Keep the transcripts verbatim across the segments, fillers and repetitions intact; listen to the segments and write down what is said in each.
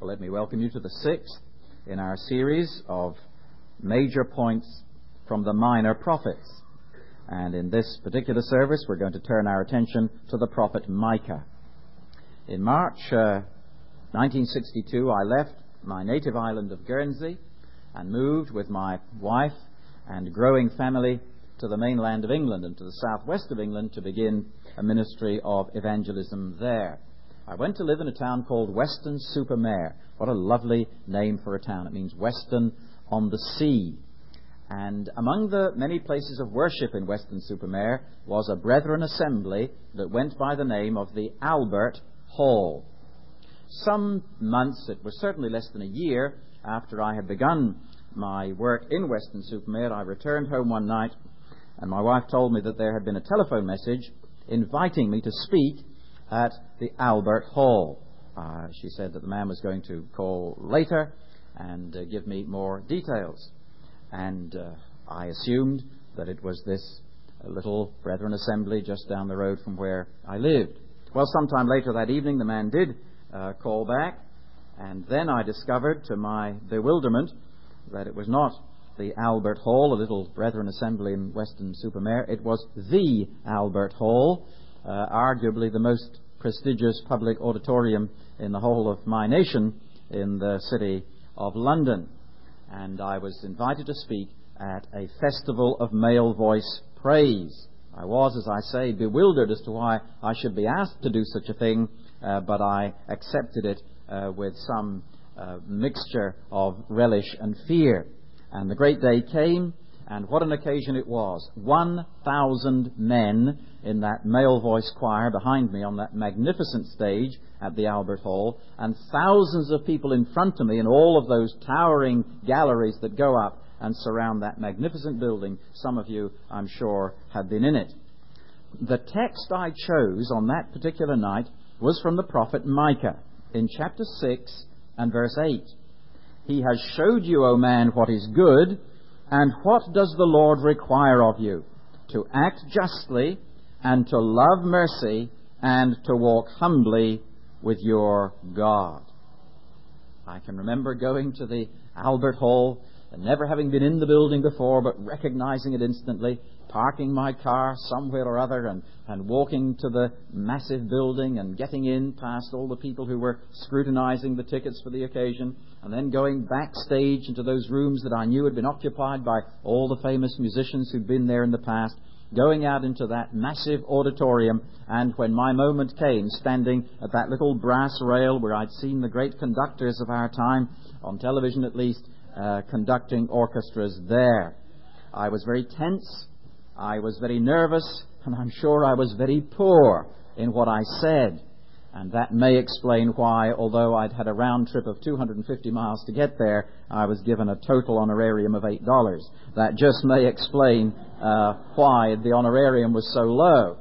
let me welcome you to the sixth in our series of major points from the minor prophets. And in this particular service, we're going to turn our attention to the prophet Micah. In March uh, nineteen sixty-two, I left my native island of Guernsey and moved with my wife and growing family to the mainland of England and to the southwest of England to begin a ministry of evangelism there. I went to live in a town called Weston-super-Mare. What a lovely name for a town. It means Weston on the sea. And among the many places of worship in Weston-super-Mare was a Brethren assembly that went by the name of the Albert Hall. Some months, it was certainly less than a year, after I had begun my work in Weston-super-Mare, I returned home one night and my wife told me that there had been a telephone message inviting me to speak at the Albert Hall. Uh, she said that the man was going to call later and uh, give me more details. And uh, I assumed that it was this uh, little Brethren assembly just down the road from where I lived. Well, sometime later that evening the man did uh, call back, and then I discovered to my bewilderment that it was not the Albert Hall, a little Brethren assembly in Weston-super-Mare. It was the Albert Hall, uh, arguably the most prestigious public auditorium in the whole of my nation in the city of London. And I was invited to speak at a festival of male voice praise. I was, as I say, bewildered as to why I should be asked to do such a thing, uh, but I accepted it uh, with some uh, mixture of relish and fear. And the great day came, and what an occasion it was. One thousand men in that male voice choir behind me on that magnificent stage at the Albert Hall, and thousands of people in front of me in all of those towering galleries that go up and surround that magnificent building. Some of you, I'm sure, have been in it. The text I chose on that particular night was from the prophet Micah in chapter six and verse eight. He has showed you, O man, what is good, and what does the Lord require of you? To act justly, and to love mercy, and to walk humbly with your God. I can remember going to the Albert Hall and never having been in the building before, but recognizing it instantly, parking my car somewhere or other and, and walking to the massive building and getting in past all the people who were scrutinizing the tickets for the occasion, and then going backstage into those rooms that I knew had been occupied by all the famous musicians who'd been there in the past, going out into that massive auditorium, and when my moment came, standing at that little brass rail where I'd seen the great conductors of our time, on television at least, uh, conducting orchestras there. I was very tense, I was very nervous, and I'm sure I was very poor in what I said. And that may explain why, although I'd had a round trip of two hundred fifty miles to get there, I was given a total honorarium of eight dollars. That just may explain uh, why the honorarium was so low.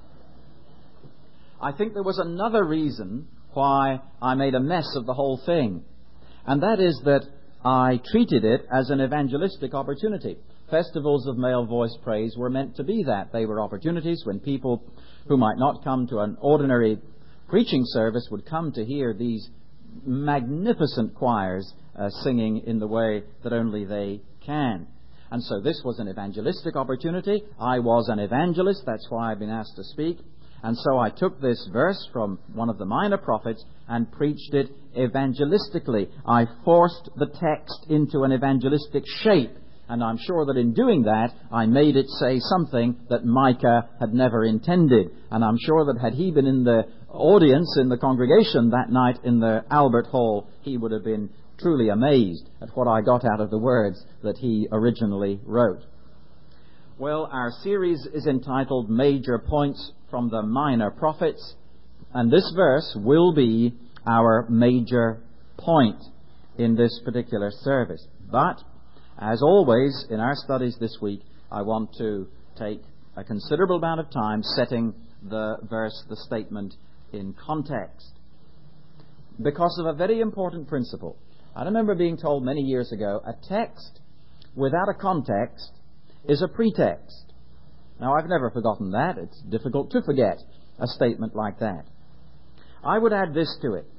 I think there was another reason why I made a mess of the whole thing, and that is that I treated it as an evangelistic opportunity. Festivals of male voice praise were meant to be that. They were opportunities when people who might not come to an ordinary preaching service would come to hear these magnificent choirs uh, singing in the way that only they can. And so this was an evangelistic opportunity. I was an evangelist. That's why I've been asked to speak. And so I took this verse from one of the minor prophets and preached it evangelistically. I forced the text into an evangelistic shape. And I'm sure that in doing that, I made it say something that Micah had never intended. And I'm sure that had he been in the audience, in the congregation that night in the Albert Hall, he would have been truly amazed at what I got out of the words that he originally wrote. Well, our series is entitled Major Points from the Minor Prophets, and this verse will be our major point in this particular service. But as always, in our studies this week, I want to take a considerable amount of time setting the verse, the statement, in context, because of a very important principle. I remember being told many years ago, a text without a context is a pretext. Now, I've never forgotten that. It's difficult to forget a statement like that. I would add this to it.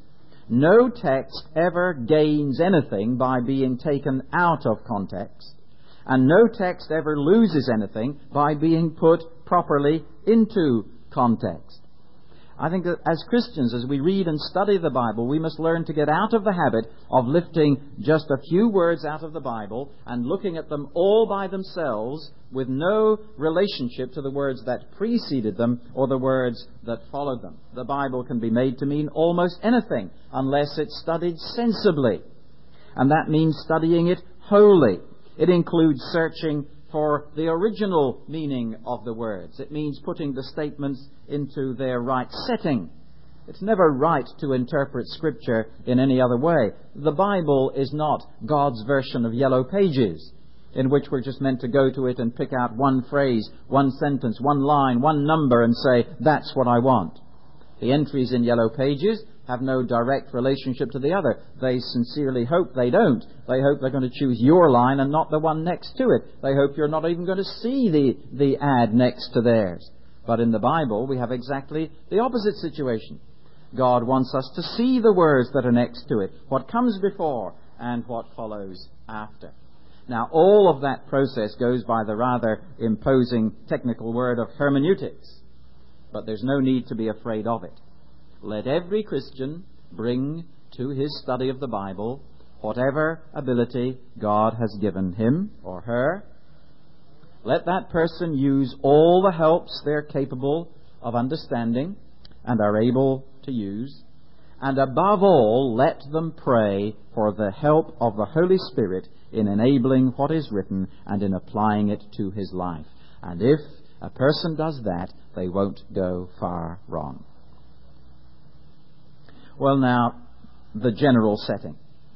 No text ever gains anything by being taken out of context, and no text ever loses anything by being put properly into context. I think that as Christians, as we read and study the Bible, we must learn to get out of the habit of lifting just a few words out of the Bible and looking at them all by themselves with no relationship to the words that preceded them or the words that followed them. The Bible can be made to mean almost anything unless it's studied sensibly. And that means studying it wholly. It includes searching for the original meaning of the words. It means putting the statements into their right setting. It's never right to interpret Scripture in any other way. The Bible is not God's version of Yellow Pages, in which we're just meant to go to it and pick out one phrase, one sentence, one line, one number, and say, that's what I want. The entries in Yellow Pages have no direct relationship to the other. They sincerely hope they don't. They hope they're going to choose your line and not the one next to it. They hope you're not even going to see the, the ad next to theirs. But in the Bible, we have exactly the opposite situation. God wants us to see the words that are next to it, what comes before and what follows after. Now, all of that process goes by the rather imposing technical word of hermeneutics. But there's no need to be afraid of it. Let every Christian bring to his study of the Bible whatever ability God has given him or her. Let that person use all the helps they're capable of understanding and are able to use. And above all, let them pray for the help of the Holy Spirit in enabling what is written and in applying it to his life. And if a person does that, they won't go far wrong. Well, now, the general setting.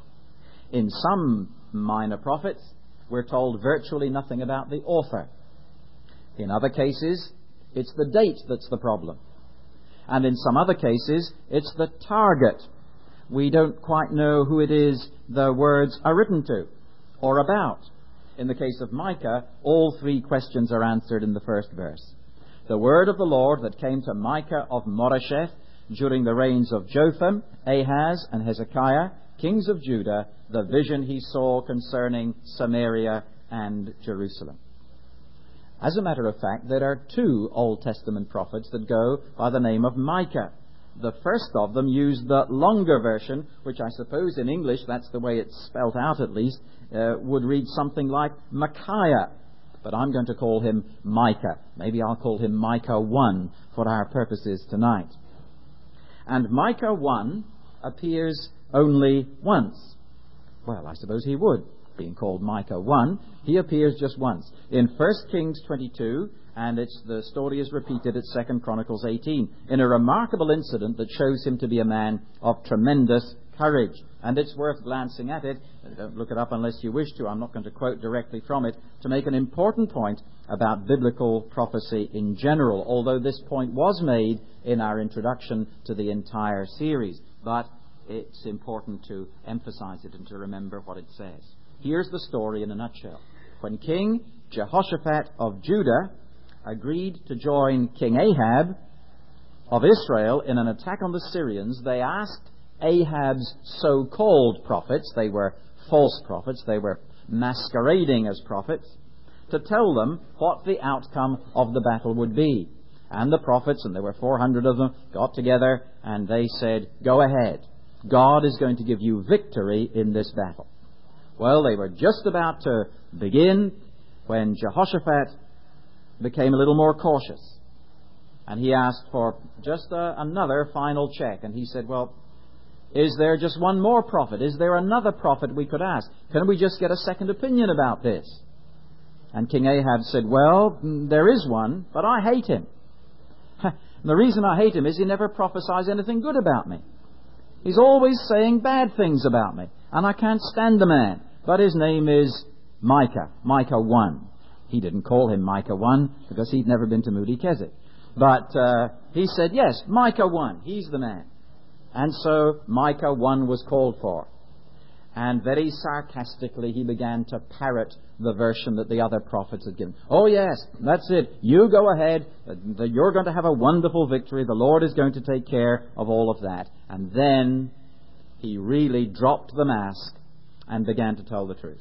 In some minor prophets, we're told virtually nothing about the author. In other cases, it's the date that's the problem. And in some other cases, it's the target. We don't quite know who it is the words are written to or about. In the case of Micah, all three questions are answered in the first verse. The word of the Lord that came to Micah of Moresheth during the reigns of Jotham, Ahaz, and Hezekiah, kings of Judah, the vision he saw concerning Samaria and Jerusalem. As a matter of fact, there are two Old Testament prophets that go by the name of Micah. The first of them used the longer version, which I suppose in English, that's the way it's spelt out at least, uh, would read something like Micaiah. But I'm going to call him Micah. Maybe I'll call him Micah one for our purposes tonight. And Micah one appears only once. Well, I suppose he would, being called Micah one. He appears just once. In First Kings twenty-two, and it's the story is repeated at Second Chronicles eighteen, in a remarkable incident that shows him to be a man of tremendous courage. And it's worth glancing at it. Don't look it up unless you wish to. I'm not going to quote directly from it, to make an important point about biblical prophecy in general, although this point was made in our introduction to the entire series. But it's important to emphasize it and to remember what it says. Here's the story in a nutshell. When King Jehoshaphat of Judah agreed to join King Ahab of Israel in an attack on the Syrians, they asked Ahab's so-called prophets, they were false prophets, they were masquerading as prophets, to tell them what the outcome of the battle would be. And the prophets, and there were four hundred of them, got together and they said, go ahead. God is going to give you victory in this battle. Well, they were just about to begin when Jehoshaphat became a little more cautious. And he asked for just a, another final check. And he said, well, is there just one more prophet? Is there another prophet we could ask? Can we just get a second opinion about this? And King Ahab said, well, there is one, but I hate him. The reason I hate him is he never prophesies anything good about me. He's always saying bad things about me. And I can't stand the man. But his name is Micah, Micah one. He didn't call him Micah one because he'd never been to Moody Keswick. But uh, he said, yes, Micah one, he's the man. And so Micah one was called for. And very sarcastically he began to parrot the version that the other prophets had given. Oh yes, that's it. You go ahead. You're going to have a wonderful victory. The Lord is going to take care of all of that. And then he really dropped the mask and began to tell the truth.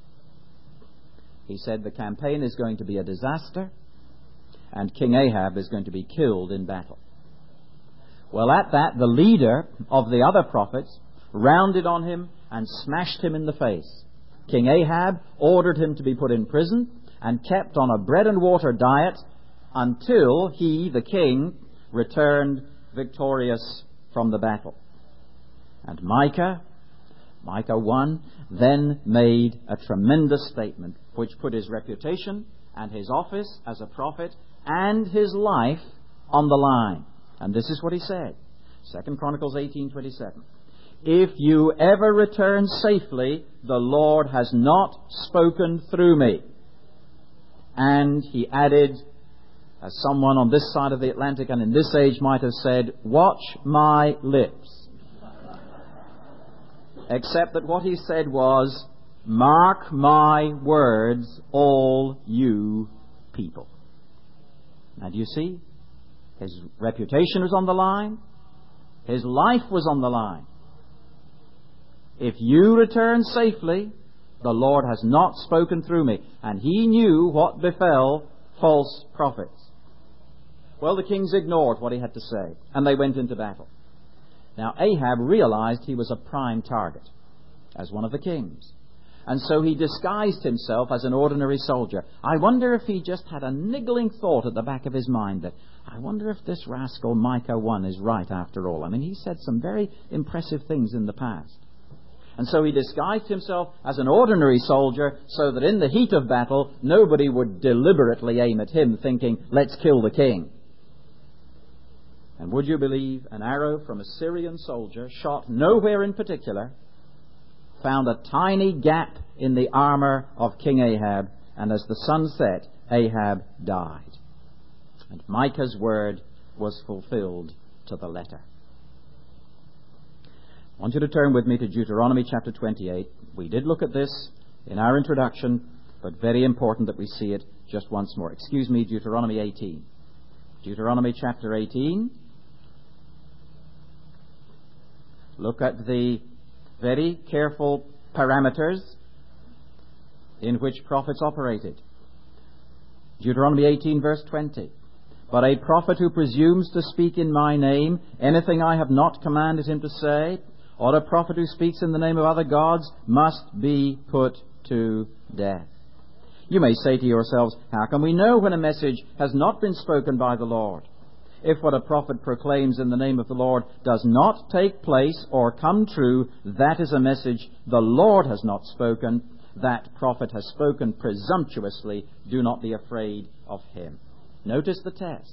He said the campaign is going to be a disaster and King Ahab is going to be killed in battle. Well, at that, the leader of the other prophets rounded on him and smashed him in the face. King Ahab ordered him to be put in prison and kept on a bread and water diet until he, the king, returned victorious from the battle. And Micah, Micah one, then made a tremendous statement which put his reputation and his office as a prophet and his life on the line. And this is what he said. Second Chronicles eighteen twenty-seven. If you ever return safely, the Lord has not spoken through me. And he added, as someone on this side of the Atlantic and in this age might have said, watch my lips. Except that what he said was, mark my words, all you people. Now do you see? His reputation was on the line. His life was on the line. If you return safely, the Lord has not spoken through me. And he knew what befell false prophets. Well, the kings ignored what he had to say, and they went into battle. Now, Ahab realized he was a prime target as one of the kings. And so he disguised himself as an ordinary soldier. I wonder if he just had a niggling thought at the back of his mind that, I wonder if this rascal Micah one is right after all. I mean, he said some very impressive things in the past. And so he disguised himself as an ordinary soldier so that in the heat of battle, nobody would deliberately aim at him thinking, let's kill the king. And would you believe, an arrow from a Syrian soldier, shot nowhere in particular, found a tiny gap in the armor of King Ahab, and as the sun set, Ahab died. And Micah's word was fulfilled to the letter. I want you to turn with me to Deuteronomy chapter twenty-eight. We did look at this in our introduction, but very important that we see it just once more. Excuse me, Deuteronomy eighteen. Deuteronomy chapter eighteen. Look at the very careful parameters in which prophets operated. Deuteronomy eighteen, verse twenty. But a prophet who presumes to speak in my name anything I have not commanded him to say, or a prophet who speaks in the name of other gods, must be put to death. You may say to yourselves, how can we know when a message has not been spoken by the Lord? If what a prophet proclaims in the name of the Lord does not take place or come true, that is a message the Lord has not spoken. That prophet has spoken presumptuously. Do not be afraid of him. Notice the test.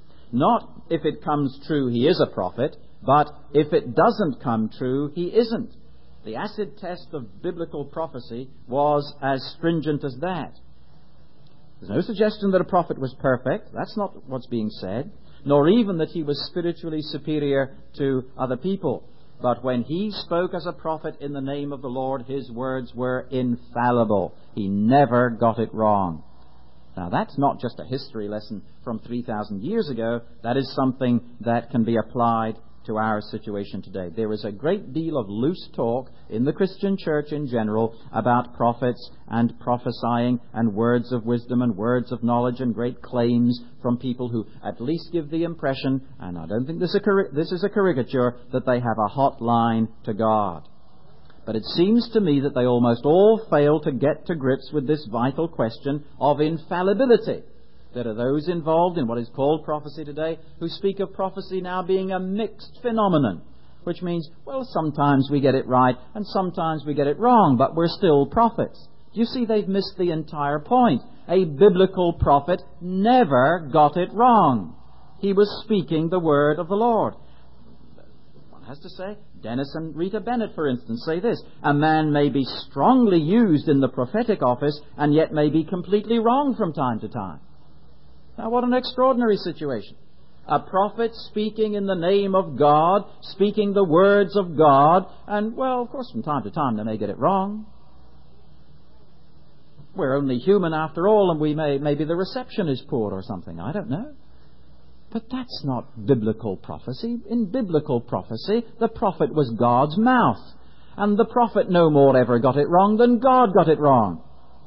Not if it comes true he is a prophet, but if it doesn't come true, he isn't. The acid test of biblical prophecy was as stringent as that. There's no suggestion that a prophet was perfect. That's not what's being said. Nor even that he was spiritually superior to other people. But when he spoke as a prophet in the name of the Lord, his words were infallible. He never got it wrong. Now, that's not just a history lesson from three thousand years ago. That is something that can be applied to our situation today. There is a great deal of loose talk in the Christian church in general about prophets and prophesying and words of wisdom and words of knowledge and great claims from people who at least give the impression, and I don't think this is a, this is a caricature, that they have a hot line to God. But it seems to me that they almost all fail to get to grips with this vital question of infallibility. There are those involved in what is called prophecy today who speak of prophecy now being a mixed phenomenon, which means, well, sometimes we get it right and sometimes we get it wrong, but we're still prophets. You see, they've missed the entire point. A biblical prophet never got it wrong. He was speaking the word of the Lord. One has to say, Dennis and Rita Bennett, for instance, say this: a man may be strongly used in the prophetic office and yet may be completely wrong from time to time. Now, what an extraordinary situation. A prophet speaking in the name of God, speaking the words of God, and, well, of course, from time to time they may get it wrong. We're only human after all, and we may, maybe the reception is poor or something. I don't know. But that's not biblical prophecy. In biblical prophecy, the prophet was God's mouth. And the prophet no more ever got it wrong than God got it wrong.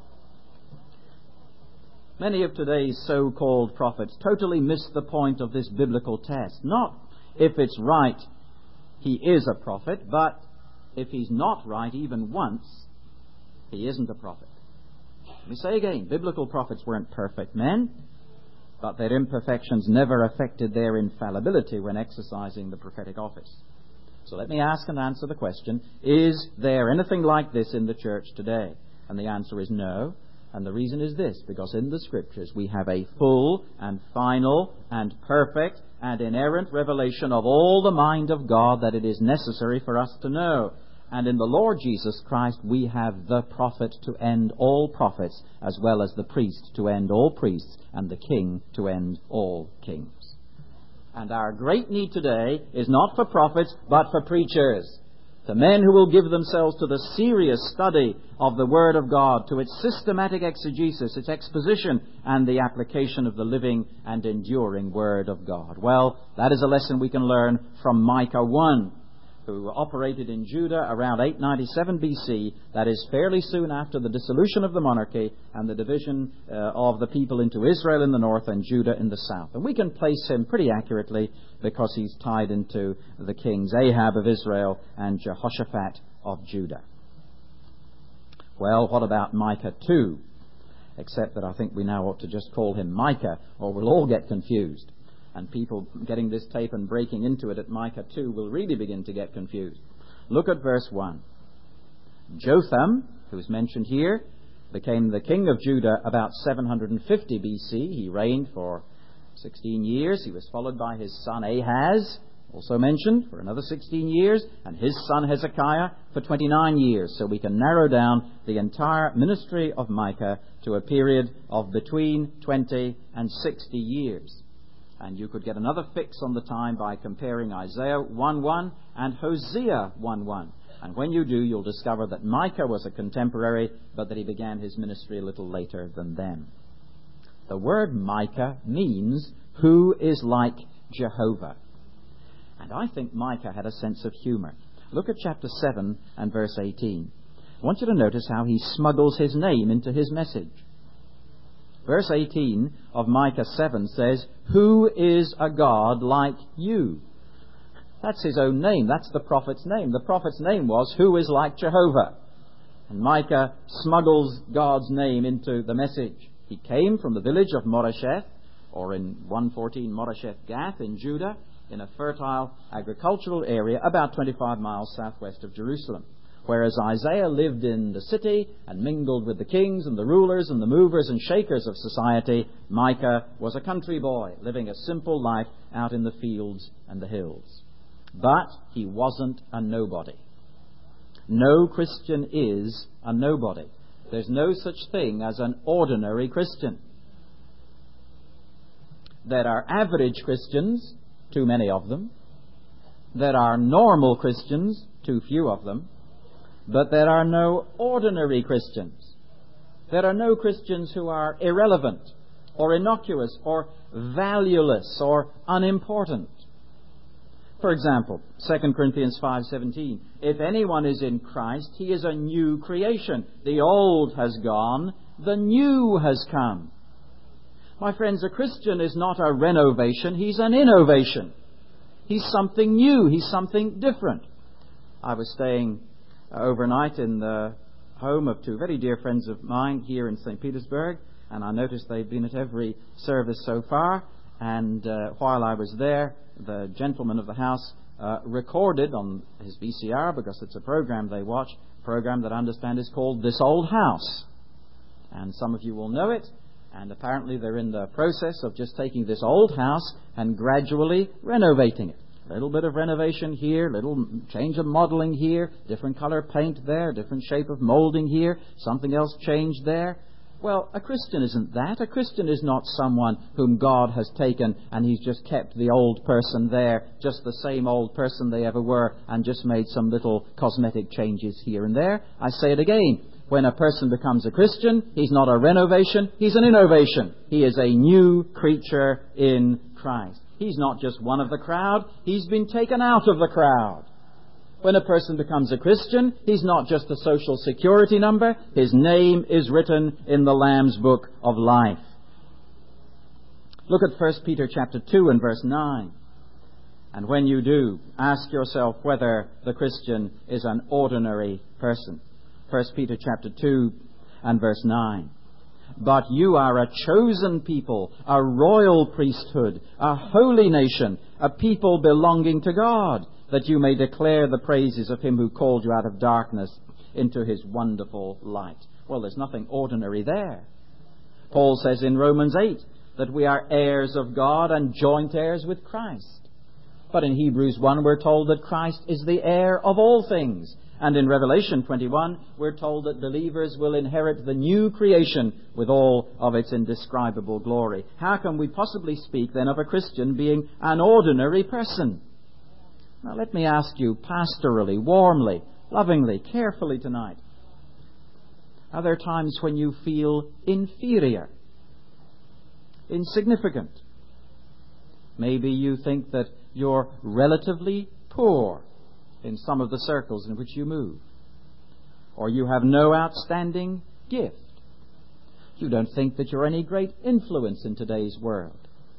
Many of today's so-called prophets totally miss the point of this biblical test. Not if it's right, he is a prophet, but if he's not right even once, he isn't a prophet. Let me say again, biblical prophets weren't perfect men, but their imperfections never affected their infallibility when exercising the prophetic office. So let me ask and answer the question, is there anything like this in the church today? And the answer is no. And the reason is this, because in the Scriptures we have a full and final and perfect and inerrant revelation of all the mind of God that it is necessary for us to know. And in the Lord Jesus Christ we have the prophet to end all prophets, as well as the priest to end all priests, and the king to end all kings. And our great need today is not for prophets, but for preachers. The men who will give themselves to the serious study of the Word of God, to its systematic exegesis, its exposition, and the application of the living and enduring Word of God. Well, that is a lesson we can learn from Micah one, who operated in Judah around eight ninety-seven B C, that is fairly soon after the dissolution of the monarchy and the division uh, of the people into Israel in the north and Judah in the south. And we can place him pretty accurately because he's tied into the kings Ahab of Israel and Jehoshaphat of Judah. Well, what about Micah two? Except that I think we now ought to just call him Micah, or we'll all get confused. And people getting this tape and breaking into it at Micah two will really begin to get confused. Look at verse one. Jotham, who is mentioned here, became the king of Judah about seven fifty B C. He reigned for sixteen years. He was followed by his son Ahaz, also mentioned, for another sixteen years, and his son Hezekiah for twenty-nine years. So we can narrow down the entire ministry of Micah to a period of between twenty and sixty years. And you could get another fix on the time by comparing Isaiah one one and Hosea one one. And when you do, you'll discover that Micah was a contemporary, but that he began his ministry a little later than them. The word Micah means, who is like Jehovah. And I think Micah had a sense of humor. Look at chapter seven and verse eighteen. I want you to notice how he smuggles his name into his message. Verse eighteen of Micah seven says, who is a God like you? That's his own name. That's the prophet's name. The prophet's name was, who is like Jehovah? And Micah smuggles God's name into the message. He came from the village of Moresheth, or in one fourteen Moresheth Gath in Judah, in a fertile agricultural area about twenty-five miles southwest of Jerusalem. Whereas Isaiah lived in the city and mingled with the kings and the rulers and the movers and shakers of society, Micah was a country boy living a simple life out in the fields and the hills. But he wasn't a nobody. No Christian is a nobody. There's no such thing as an ordinary Christian. There are average Christians, too many of them. There are normal Christians, too few of them. But there are no ordinary Christians. There are no Christians who are irrelevant or innocuous or valueless or unimportant. For example, Second Corinthians five seventeen, if anyone is in Christ, he is a new creation. The old has gone, the new has come. My friends, a Christian is not a renovation, he's an innovation. He's something new, he's something different. I was staying overnight in the home of two very dear friends of mine here in Saint Petersburg, and I noticed they've been at every service so far. And uh, while I was there, the gentleman of the house uh, recorded on his V C R, because it's a program they watch, a program that I understand is called This Old House. And some of you will know it, and apparently they're in the process of just taking this old house and gradually renovating it. A little bit of renovation here, little change of modeling here, different color paint there, different shape of molding here, something else changed there. Well, a Christian isn't that. A Christian is not someone whom God has taken and he's just kept the old person there, just the same old person they ever were, and just made some little cosmetic changes here and there. I say it again. When a person becomes a Christian, he's not a renovation, he's an innovation. He is a new creature in Christ. He's not just one of the crowd, he's been taken out of the crowd. When a person becomes a Christian, he's not just a social security number, his name is written in the Lamb's book of life. Look at First Peter chapter two and verse nine. And when you do, ask yourself whether the Christian is an ordinary person. First Peter chapter two and verse nine. But you are a chosen people, a royal priesthood, a holy nation, a people belonging to God, that you may declare the praises of him who called you out of darkness into his wonderful light. Well, there's nothing ordinary there. Paul says in Romans eight that we are heirs of God and joint heirs with Christ. But in Hebrews one we're told that Christ is the heir of all things. And in Revelation twenty-one we're told that believers will inherit the new creation with all of its indescribable glory. How can we possibly speak then of a Christian being an ordinary person? Now let me ask you pastorally, warmly, lovingly, carefully tonight. Are there times when you feel inferior, insignificant? Maybe you think that you're relatively poor in some of the circles in which you move. Or you have no outstanding gift. You don't think that you're any great influence in today's world.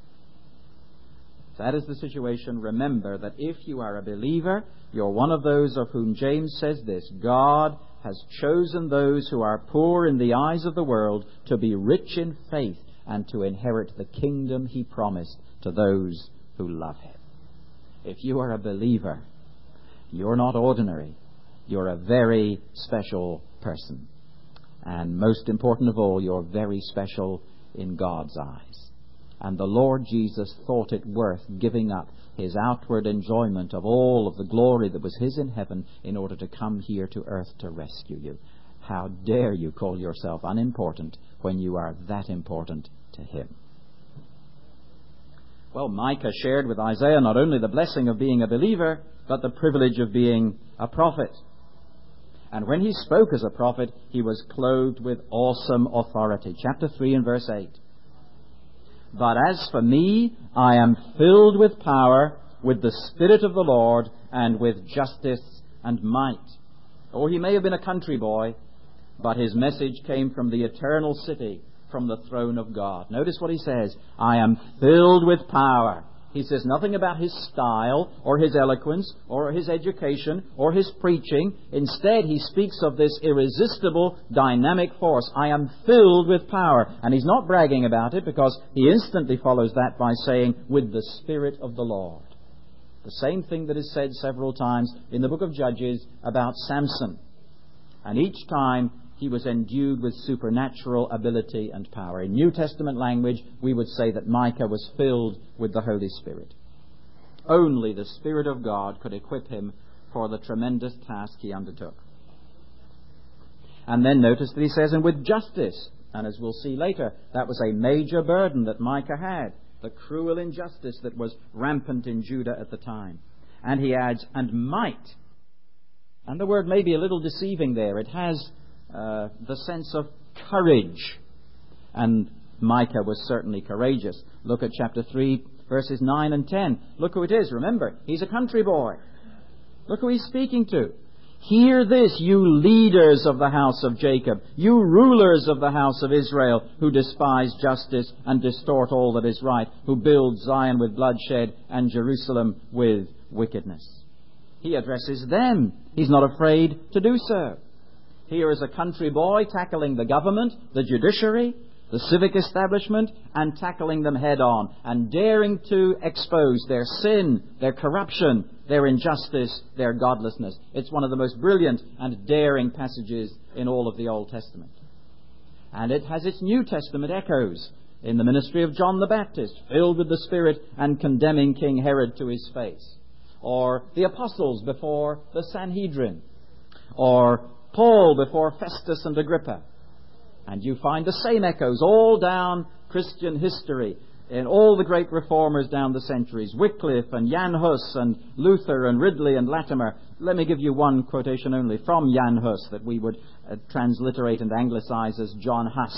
If that is the situation, remember that if you are a believer, you're one of those of whom James says this: God has chosen those who are poor in the eyes of the world to be rich in faith and to inherit the kingdom he promised to those who love him. If you are a believer, you're not ordinary. You're a very special person. And most important of all, you're very special in God's eyes. And the Lord Jesus thought it worth giving up his outward enjoyment of all of the glory that was his in heaven in order to come here to earth to rescue you. How dare you call yourself unimportant when you are that important to him? Well, Micah shared with Isaiah not only the blessing of being a believer, but the privilege of being a prophet. And when he spoke as a prophet, he was clothed with awesome authority. Chapter three and verse eight. But as for me, I am filled with power, with the Spirit of the Lord, and with justice and might. Oh, he may have been a country boy, but his message came from the eternal city, from the throne of God. Notice what he says: I am filled with power. He says nothing about his style or his eloquence or his education or his preaching. Instead, he speaks of this irresistible dynamic force. I am filled with power. And he's not bragging about it, because he instantly follows that by saying, with the Spirit of the Lord. The same thing that is said several times in the book of Judges about Samson. And each time he was endued with supernatural ability and power. In New Testament language, we would say that Micah was filled with the Holy Spirit. Only the Spirit of God could equip him for the tremendous task he undertook. And then notice that he says, and with justice. And as we'll see later, that was a major burden that Micah had, the cruel injustice that was rampant in Judah at the time. And he adds, and might. And the word may be a little deceiving there. It has Uh, the sense of courage. And Micah was certainly courageous. Look at chapter three, verses nine and ten. Look who it is. Remember, he's a country boy. Look who he's speaking to. Hear this, you leaders of the house of Jacob, you rulers of the house of Israel, who despise justice and distort all that is right, who build Zion with bloodshed and Jerusalem with wickedness. He addresses them. He's not afraid to do so. Here is a country boy tackling the government, the judiciary, the civic establishment, and tackling them head on, and daring to expose their sin, their corruption, their injustice, their godlessness. It's one of the most brilliant and daring passages in all of the Old Testament. And it has its New Testament echoes in the ministry of John the Baptist, filled with the Spirit and condemning King Herod to his face. Or the apostles before the Sanhedrin. Or Paul before Festus and Agrippa. And you find the same echoes all down Christian history, in all the great reformers down the centuries, Wycliffe and Jan Hus and Luther and Ridley and Latimer. Let me give you one quotation only from Jan Hus that we would uh, transliterate and anglicize as John Huss,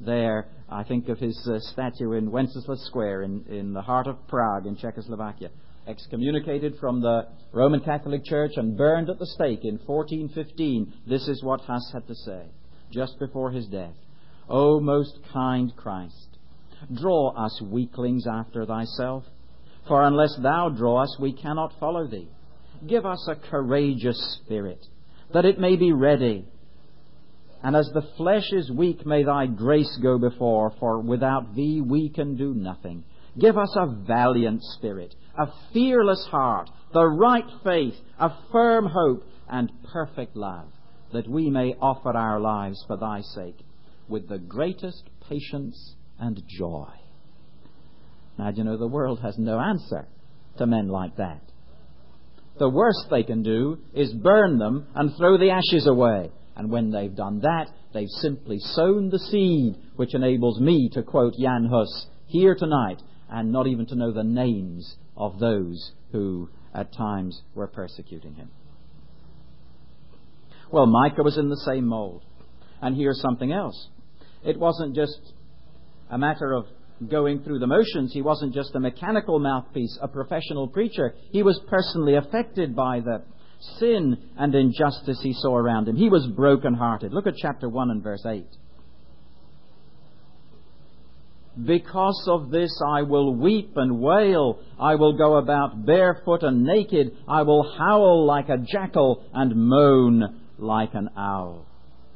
there. I think of his uh, statue in Wenceslas Square in, in the heart of Prague in Czechoslovakia. Excommunicated from the Roman Catholic Church and burned at the stake in fourteen fifteen. This is what Huss had to say just before his death. O most kind Christ, draw us weaklings after thyself, for unless thou draw us, we cannot follow thee. Give us a courageous spirit, that it may be ready. And as the flesh is weak, may thy grace go before, for without thee we can do nothing. Give us a valiant spirit, a fearless heart, the right faith, a firm hope, and perfect love, that we may offer our lives for thy sake with the greatest patience and joy. Now, do you know, the world has no answer to men like that. The worst they can do is burn them and throw the ashes away. And when they've done that, they've simply sown the seed which enables me to quote Jan Hus here tonight, and not even to know the names of those who at times were persecuting him. Well, Micah was in the same mold. And here's something else. It wasn't just a matter of going through the motions. He wasn't just a mechanical mouthpiece, a professional preacher. He was personally affected by the sin and injustice he saw around him. He was broken-hearted. Look at chapter one and verse eight. Because of this I will weep and wail. I will go about barefoot and naked. I will howl like a jackal and moan like an owl.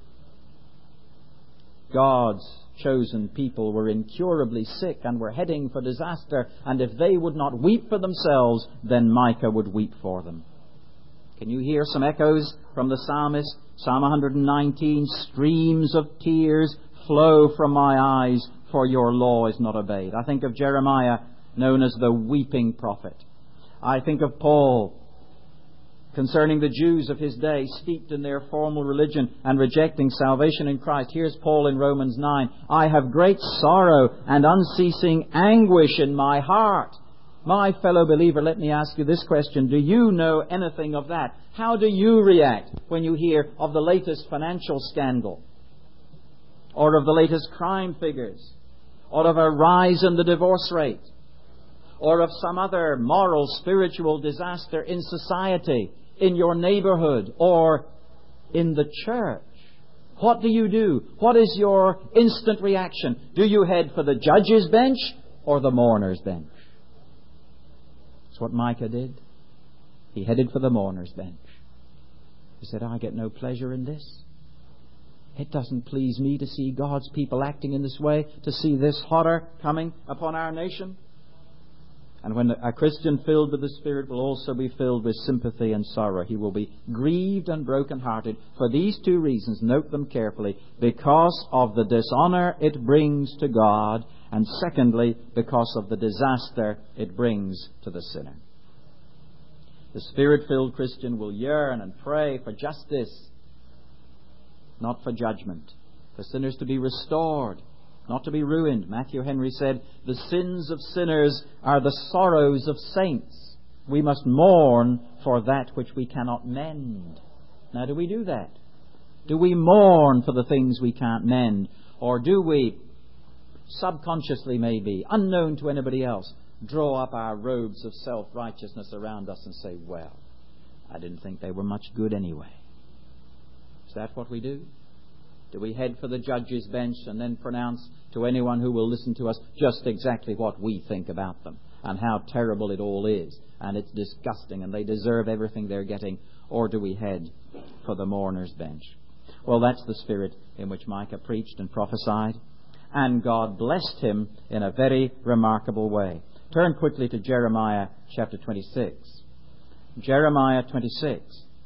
God's chosen people were incurably sick and were heading for disaster, and if they would not weep for themselves, then Micah would weep for them. Can you hear some echoes from the psalmist? Psalm one nineteen, streams of tears flow from my eyes, for your law is not obeyed. I think of Jeremiah, known as the weeping prophet. I think of Paul, concerning the Jews of his day, steeped in their formal religion and rejecting salvation in Christ. Here's Paul in Romans nine. I have great sorrow and unceasing anguish in my heart. My fellow believer, let me ask you this question. Do you know anything of that? How do you react when you hear of the latest financial scandal? Or of the latest crime figures? Or of a rise in the divorce rate? Or of some other moral, spiritual disaster in society, in your neighborhood, or in the church? What do you do? What is your instant reaction? Do you head for the judge's bench or the mourner's bench? That's what Micah did. He headed for the mourner's bench. He said, I get no pleasure in this. It doesn't please me to see God's people acting in this way, to see this horror coming upon our nation. And when a Christian filled with the Spirit will also be filled with sympathy and sorrow. He will be grieved and broken-hearted for these two reasons. Note them carefully. Because of the dishonor it brings to God, and secondly, because of the disaster it brings to the sinner. The Spirit-filled Christian will yearn and pray for justice, not for judgment, for sinners to be restored, not to be ruined. Matthew Henry said, the sins of sinners are the sorrows of saints. We must mourn for that which we cannot mend. Now, do we do that? Do we mourn for the things we can't mend? Or do we, subconsciously maybe, unknown to anybody else, draw up our robes of self-righteousness around us and say, well, I didn't think they were much good anyway? Is that what we do? Do we head for the judge's bench and then pronounce to anyone who will listen to us just exactly what we think about them and how terrible it all is and it's disgusting and they deserve everything they're getting? Or do we head for the mourner's bench? Well, that's the spirit in which Micah preached and prophesied, and God blessed him in a very remarkable way. Turn quickly to Jeremiah chapter twenty-six. Jeremiah twenty-six.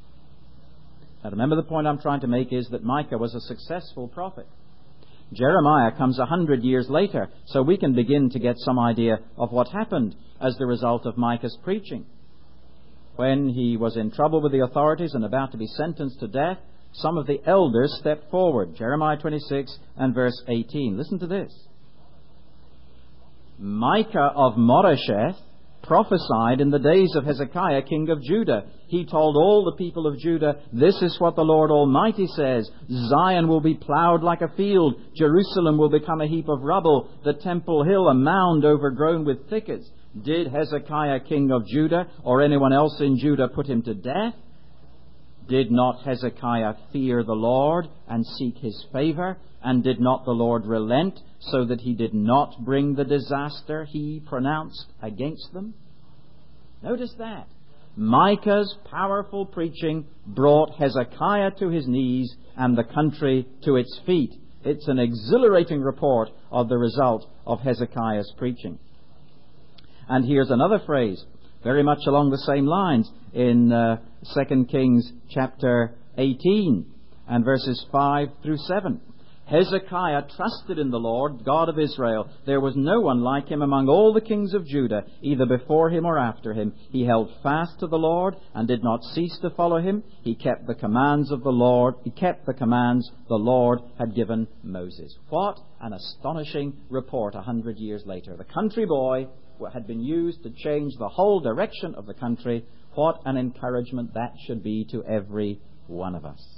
Now remember, the point I'm trying to make is that Micah was a successful prophet. Jeremiah comes a hundred years later, so we can begin to get some idea of what happened as the result of Micah's preaching. When he was in trouble with the authorities and about to be sentenced to death, some of the elders stepped forward. Jeremiah twenty-six and verse eighteen. Listen to this. Micah of Moresheth prophesied in the days of Hezekiah, king of Judah. He told all the people of Judah, "This is what the Lord Almighty says. Zion will be plowed like a field. Jerusalem will become a heap of rubble. The temple hill a mound overgrown with thickets." Did Hezekiah, king of Judah, or anyone else in Judah put him to death? Did not Hezekiah fear the Lord and seek his favor? And did not the Lord relent so that he did not bring the disaster he pronounced against them? Notice that. Micah's powerful preaching brought Hezekiah to his knees and the country to its feet. It's an exhilarating report of the result of Hezekiah's preaching. And here's another phrase, very much along the same lines, in uh, Second Kings chapter eighteen and verses five through seven. Hezekiah trusted in the Lord, God of Israel. There was no one like him among all the kings of Judah, either before him or after him. He held fast to the Lord and did not cease to follow him. He kept the commands of the Lord. He kept the commands the Lord had given Moses. What an astonishing report a hundred years later. The country boy had been used to change the whole direction of the country. What an encouragement that should be to every one of us.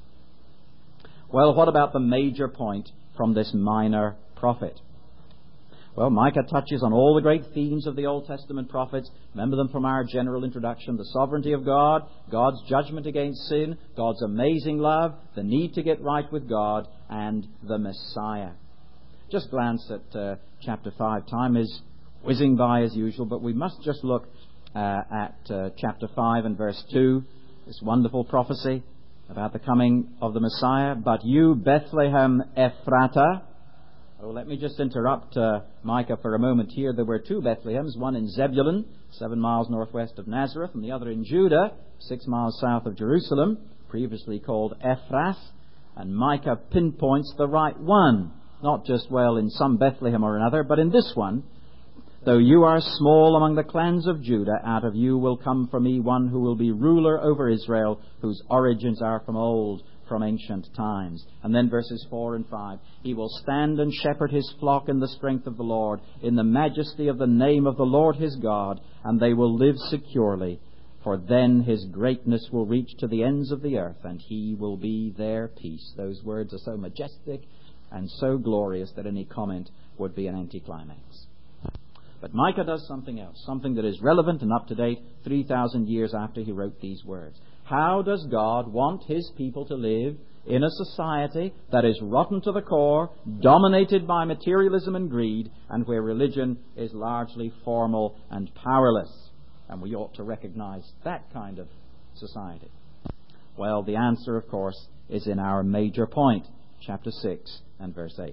Well, what about the major point from this minor prophet? Well, Micah touches on all the great themes of the Old Testament prophets. Remember them from our general introduction. The sovereignty of God, God's judgment against sin, God's amazing love, the need to get right with God, and the Messiah. Just glance at uh, chapter five. Time is whizzing by as usual, but we must just look uh, at uh, chapter five and verse two, this wonderful prophecy about the coming of the Messiah. "But you, Bethlehem Ephratah," oh, let me just interrupt uh, Micah for a moment here. There were two Bethlehems, one in Zebulun, seven miles northwest of Nazareth, and the other in Judah, six miles south of Jerusalem, previously called Ephrath. And Micah pinpoints the right one, not just, well, in some Bethlehem or another, but in this one. "Though you are small among the clans of Judah, out of you will come for me one who will be ruler over Israel, whose origins are from old, from ancient times." And then verses four and five. "He will stand and shepherd his flock in the strength of the Lord, in the majesty of the name of the Lord his God, and they will live securely. For then his greatness will reach to the ends of the earth, and he will be their peace." Those words are so majestic and so glorious that any comment would be an anticlimax. But Micah does something else, something that is relevant and up to date three thousand years after he wrote these words. How does God want his people to live in a society that is rotten to the core, dominated by materialism and greed, and where religion is largely formal and powerless? And we ought to recognize that kind of society. Well, the answer, of course, is in our major point, chapter six and verse eight.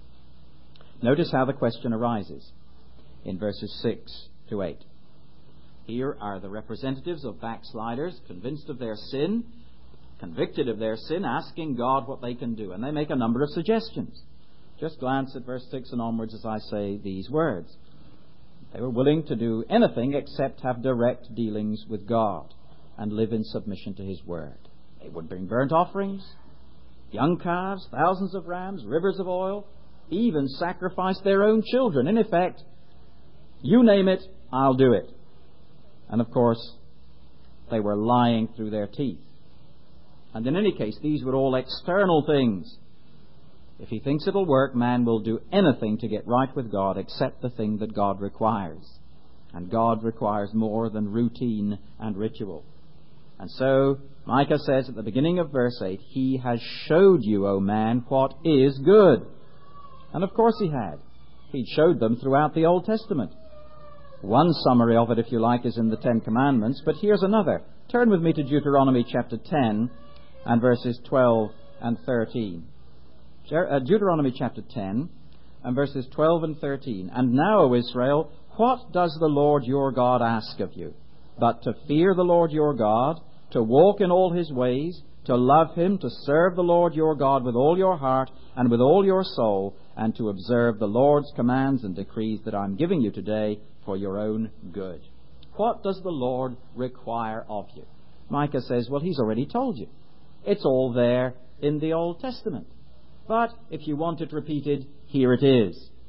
Notice how the question arises in verses six to eight. Here are the representatives of backsliders, convinced of their sin, convicted of their sin, asking God what they can do. And they make a number of suggestions. Just glance at verse six and onwards as I say these words. They were willing to do anything except have direct dealings with God and live in submission to his word. They would bring burnt offerings, young calves, thousands of rams, rivers of oil, even sacrifice their own children. In effect, you name it, I'll do it. And of course, they were lying through their teeth. And in any case, these were all external things. If he thinks it'll work, man will do anything to get right with God except the thing that God requires. And God requires more than routine and ritual. And so, Micah says at the beginning of verse eight, "He has showed you, O man, what is good." And of course he had. He showed them throughout the Old Testament. One summary of it, if you like, is in the Ten Commandments, but here's another. Turn with me to Deuteronomy chapter ten and verses twelve and thirteen. Deuteronomy chapter ten and verses twelve and thirteen. "And now, O Israel, what does the Lord your God ask of you? But to fear the Lord your God, to walk in all his ways, to love him, to serve the Lord your God with all your heart and with all your soul, and to observe the Lord's commands and decrees that I'm giving you today for your own good." What does the Lord require of you? Micah says, well, he's already told you. It's all there in the Old Testament. But if you want it repeated, here it is.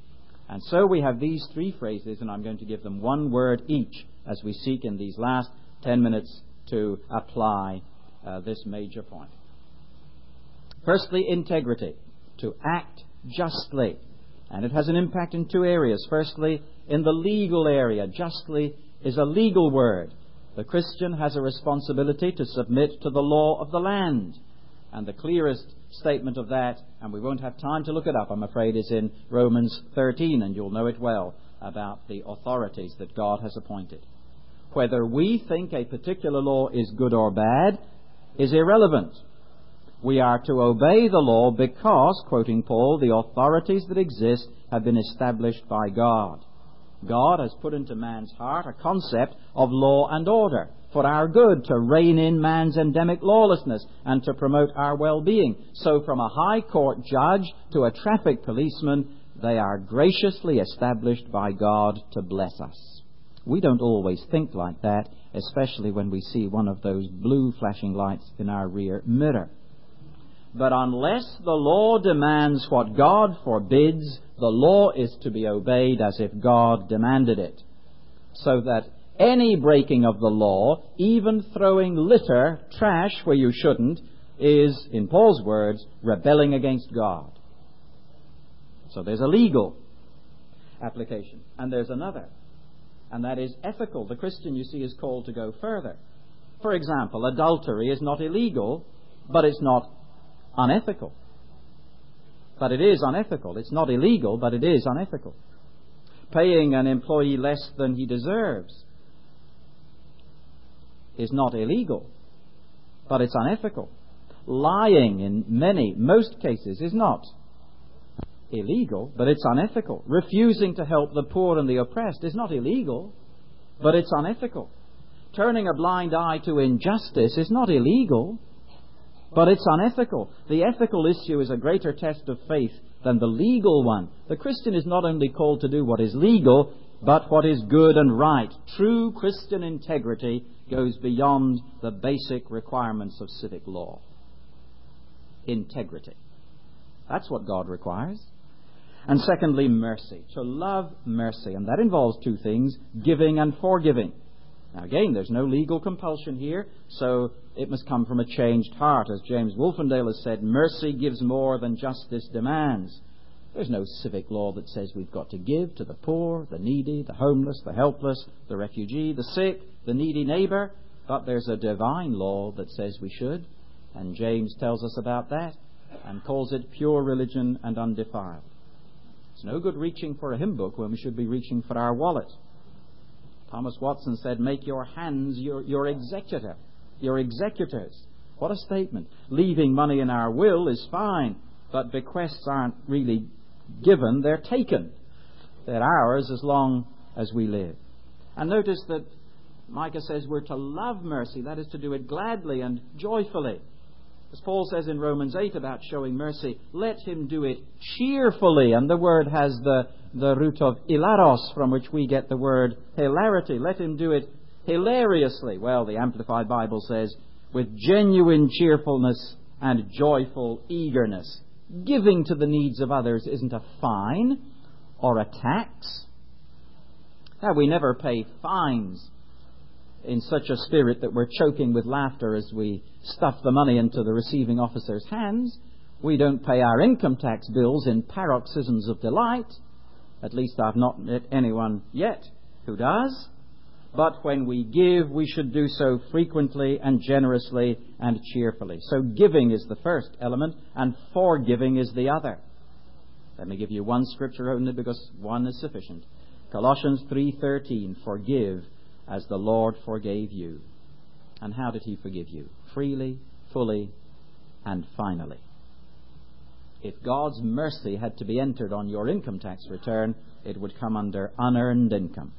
And so we have these three phrases, and I'm going to give them one word each as we seek in these last ten minutes to apply uh, this major point. Firstly, integrity, to act justly. And it has an impact in two areas. Firstly, in the legal area. Justly is a legal word. The Christian has a responsibility to submit to the law of the land. And the clearest statement of that, and we won't have time to look it up, I'm afraid, is in Romans thirteen, and you'll know it well, about the authorities that God has appointed. Whether we think a particular law is good or bad is irrelevant. We are to obey the law because, quoting Paul, the authorities that exist have been established by God. God has put into man's heart a concept of law and order for our good, to rein in man's endemic lawlessness and to promote our well-being. So from a high court judge to a traffic policeman, they are graciously established by God to bless us. We don't always think like that, especially when we see one of those blue flashing lights in our rear mirror. But unless the law demands what God forbids, the law is to be obeyed as if God demanded it. So that any breaking of the law, even throwing litter, trash where you shouldn't, is, in Paul's words, rebelling against God. So there's a legal application. And there's another. And that is ethical. The Christian, you see, is called to go further. For example, adultery is not illegal, but it's not unethical. But it is unethical. It's not illegal, but it is unethical. Paying an employee less than he deserves is not illegal, but it's unethical. Lying in many, most cases, is not illegal, but it's unethical. Refusing to help the poor and the oppressed is not illegal, but it's unethical. Turning a blind eye to injustice is not illegal, but it's unethical. The ethical issue is a greater test of faith than the legal one. The Christian is not only called to do what is legal, but what is good and right. True Christian integrity goes beyond the basic requirements of civic law. Integrity. That's what God requires. And secondly, mercy. To love mercy. And that involves two things, giving and forgiving. Now again, there's no legal compulsion here, so it must come from a changed heart. As James Wolfendale has said, mercy gives more than justice demands. There's no civic law that says we've got to give to the poor, the needy, the homeless, the helpless, the refugee, the sick, the needy neighbor. But there's a divine law that says we should. And James tells us about that and calls it pure religion and undefiled. It's no good reaching for a hymn book when we should be reaching for our wallet. Thomas Watson said, make your hands your, your executor, your executors. What a statement. Leaving money in our will is fine, but bequests aren't really given, they're taken. They're ours as long as we live. And notice that Micah says we're to love mercy, that is to do it gladly and joyfully. As Paul says in Romans eight about showing mercy, let him do it cheerfully. And the word has the, the root of hilaros, from which we get the word hilarity. Let him do it hilariously. Well, the Amplified Bible says, with genuine cheerfulness and joyful eagerness. Giving to the needs of others isn't a fine or a tax. Now, we never pay fines in such a spirit that we're choking with laughter as we stuff the money into the receiving officer's hands. We don't pay our income tax bills in paroxysms of delight. At least I've not met anyone yet who does. But when we give, we should do so frequently and generously and cheerfully. So giving is the first element, and forgiving is the other. Let me give you one scripture only, because one is sufficient. Colossians three thirteen, forgive as the Lord forgave you. And how did he forgive you? Freely, fully, and finally. If God's mercy had to be entered on your income tax return, it would come under unearned income.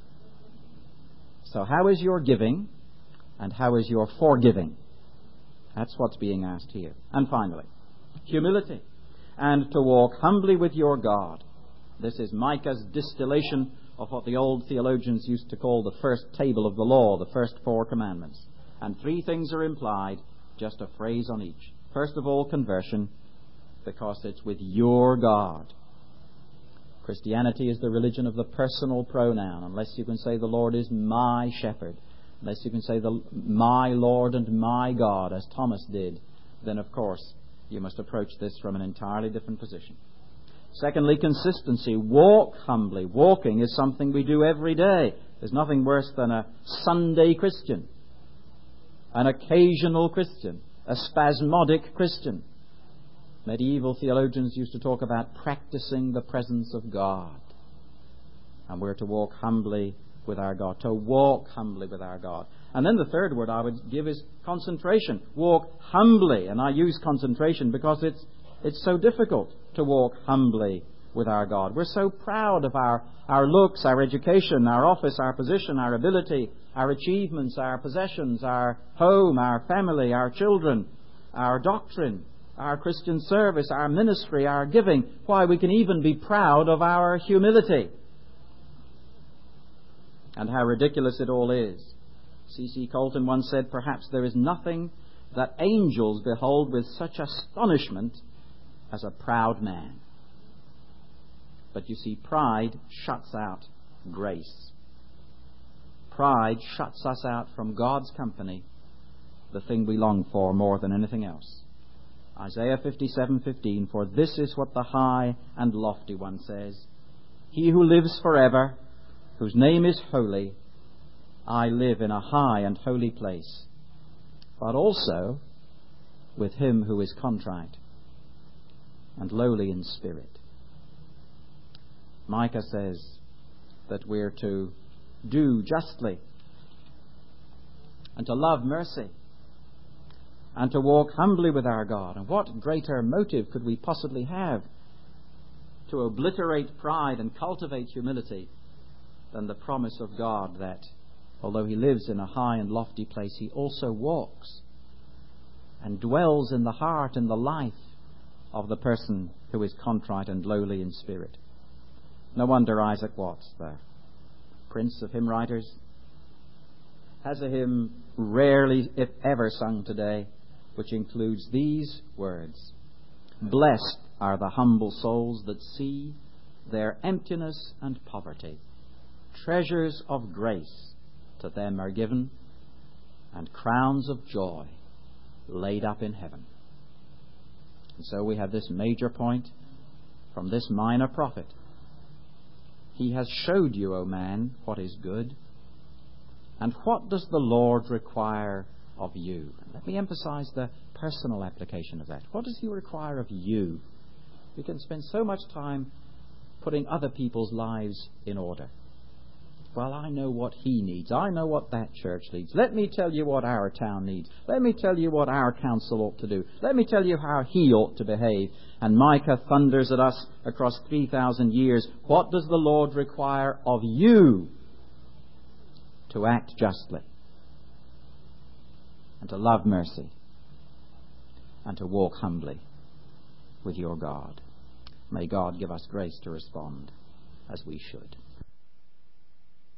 So how is your giving, and how is your forgiving? That's what's being asked here. And finally, humility, and to walk humbly with your God. This is Micah's distillation of what the old theologians used to call the first table of the law, the first four commandments. And three things are implied, just a phrase on each. First of all, conversion, because it's with your God. Christianity is the religion of the personal pronoun. Unless you can say the Lord is my shepherd, unless you can say the my Lord and my God, as Thomas did, then of course you must approach this from an entirely different position. Secondly, consistency. Walk humbly. Walking is something we do every day. There's nothing worse than a Sunday Christian, an occasional Christian, a spasmodic Christian. Medieval theologians used to talk about practicing the presence of God. And we're to walk humbly with our God, to walk humbly with our God. And then the third word I would give is concentration. Walk humbly. And I use concentration because it's it's so difficult to walk humbly with our God. We're so proud of our, our looks, our education, our office, our position, our ability, our achievements, our possessions, our home, our family, our children, our doctrine, our Christian service, our ministry, our giving. Why, we can even be proud of our humility. And how ridiculous it all is. C C Colton once said, perhaps there is nothing that angels behold with such astonishment as a proud man. But you see, pride shuts out grace. Pride shuts us out from God's company, the thing we long for more than anything else. Isaiah fifty-seven fifteen, for this is what the high and lofty one says, he who lives forever, whose name is holy, I live in a high and holy place, but also with him who is contrite and lowly in spirit. Micah says that we're to do justly and to love mercy and to walk humbly with our God. And what greater motive could we possibly have to obliterate pride and cultivate humility than the promise of God that although he lives in a high and lofty place, he also walks and dwells in the heart and the life of the person who is contrite and lowly in spirit. No wonder Isaac Watts, the prince of hymn writers, has a hymn rarely, if ever, sung today, which includes these words: blessed are the humble souls that see their emptiness and poverty. Treasures of grace to them are given, and crowns of joy laid up in heaven. And so we have this major point from this minor prophet. He has showed you, O man, what is good, and what does the Lord require of you? Let me emphasize the personal application of that. What does he require of you? We can spend so much time putting other people's lives in order. Well, I know what he needs. I know what that church needs. Let me tell you what our town needs. Let me tell you what our council ought to do. Let me tell you how he ought to behave. And Micah thunders at us across three thousand years. What does the Lord require of you? To act justly, and to love mercy, and to walk humbly with your God. May God give us grace to respond as we should.